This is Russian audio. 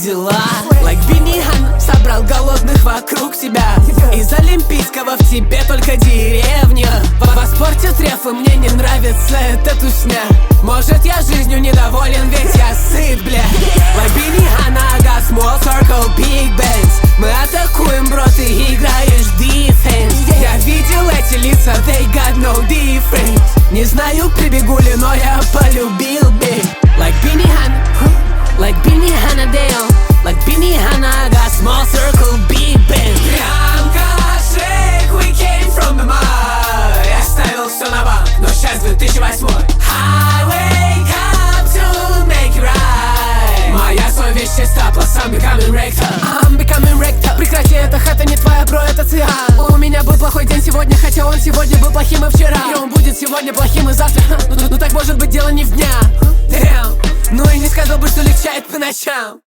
дела? Like Бенни Хан собрал голодных вокруг себя. Из Олимпийского в тебе только деревня. Во спорте треф, и мне не нравится эта тусня. Может, я жизнью недоволен, ведь я сыт, бля. Like Бенни Хан, I got small circle, big bands. Мы атакуем, бро, ты играешь defense. Я видел эти лица, they got no difference. Не знаю, прибегу ли, но я полюбил бей. Like Бенни Хан, like Бенни Хан, Adele. Like Бенни Хан, I got small circle, big band. Прям как Шрек, we came from the mud. Я ставил все на банк, но сейчас 2008. I wake up to make it right. Моя совесть чиста, plus I'm becoming rector. I'm becoming rector. Прекрати, это хата не твоя, бро, это циан. У меня был плохой день сегодня, хотя он сегодня был плохим и вчера. И он будет сегодня плохим и завтра. Ну так может быть дело не в днях. Damn. Ну и не сказал бы, что легчает по ночам.